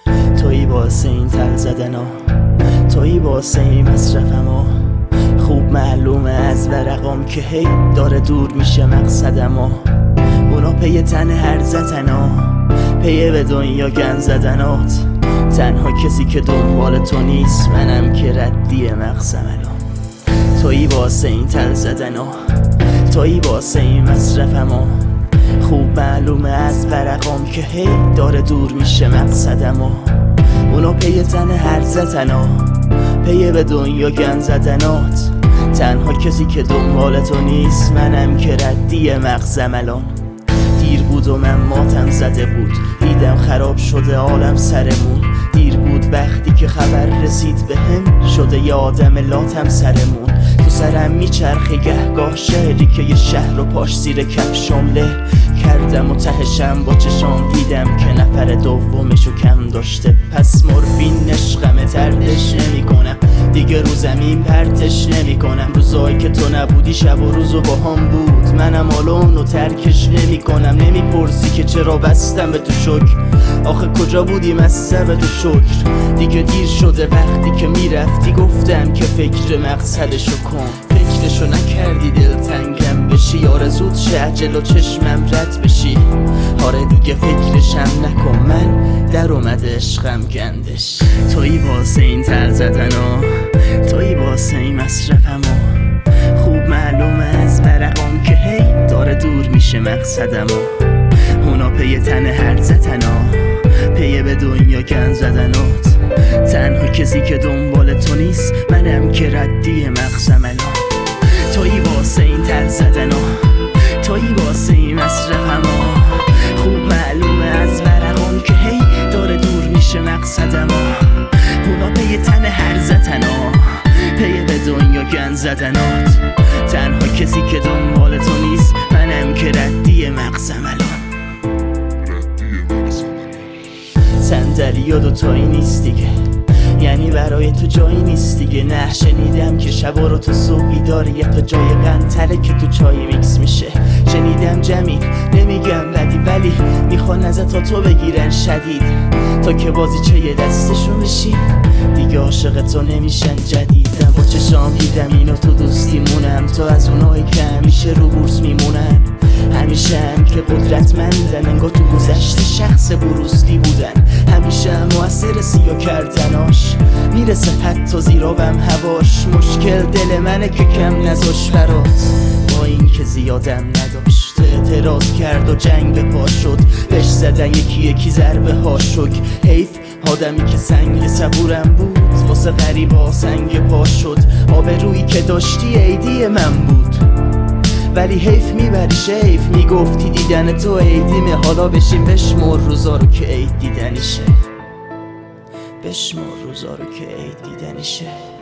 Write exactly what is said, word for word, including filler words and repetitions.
تویی واسه این تل زدن ها، تویی واسه این مصرفم ها. خوب معلومه از ورقام که هی داره دور میشه مقصدم ها. اونا پی تن هر زدن ها، پی به دنیا گن زدنات. تنها کسی که دنبال تو نیست منم که ردی مغزم الان. تویی واسه این تل زدن ها، تویی واسه این مصرفم ها. خوب معلومه از ورقام که هی داره دور میشه مقصدم ها. اونا پی تن هر زدن ها، پی به دنیا گن زدنات. تنها کسی که دنبال تو نیست منم که ردی مغزم الان. دیر بود و من ماتم زده بود، دیدم خراب شده عالم سرمون. دیر بود وقتی که خبر رسید به هم، شده یه آدم لاتم سرمون. تو سرم میچرخه گهگاه شعری که یه شهر و پاش زیر کفشام له کردم و تهشم با چشام دیدم که نفر دومشو کم داشته. پس مورفین عشقمه تردش نمی کنم دیگه، رو زمین پرتش نمی کنم. روزایی که تو نبودی شب و روز و با هم بود، منم الان و ترکش نمی کنم. نمی پرسی که چرا بستم به تو شکر، آخه کجا بودی مصر به تو شکر. دیگه دیر شده وقتی که میرفتی گفتم که فکر مقصدشو کن. فکرشو نکردی دلتنگم بشی، آرزوت شه جلو چشمم رد بشی. آره دیگه فکرشم نکن، من در اومده عشقم گندش. تویی واسه این تر زدن ها، تویی واسه این مصرفم ها. خوب معلومه از ورقام که هی داره دور میشه مقصدم ها. اونا پی تن هر زدن ها، پی به دنیا گن زدنات. تنها کسی که دنبال تو نیست منم که ردی مغزم الان. تویی واسه این تل زدن ها، تویی واسه این مصرفم ها. خوب معلومه از ورقام که هی داره دور میشه مقصدم ها. اونا پی تن هر زدن ها، پی به دنیا گن زدنات. تنها کسی که دنبال تو نیست منم که ردی مغزم الان. صندلی و دوتایی نیست دیگه، یعنی برای تو جایی نیست دیگه. نه شنیدم که شبا رو تو صبحی داره یه تا جای قندتره که تو چای میکس میشه. شنیدم جمعی نمیگم بدی ولی میخوان ازت تا تو بگیرن شدید، تا که بازی چه یه دستشون بشی دیگه عاشق تو نمیشن جدیدم. با چشام دیدم اینو تو دوستی مونم، تو از اونایی که همیشه رو بورس میمونن. همیشه هم که قدرتمندن، انگار تو گذشته شخص بروسلی بودن. همیشه هم مؤثر سیاه کردناش میرسه حتی زیرابم هواش. مشکل دل منه که کم نذاش برات، با این که زیادم نداشت. اعتراض کرد و جنگ به پا شد، بهش زدن یکی یکی ضربه ها شک. حیف آدمی که سنگ صبورم بود واسه غریبا سنگ پا شد. آبرویی که داشتی عیدی من بود ولی حیف میبریش حیف. میگفتی دیدن تو عیدیمه، حالا بشین بشمر روزا رو که عید دیدنیشه. بشمر روزا رو که عید دیدنیشه.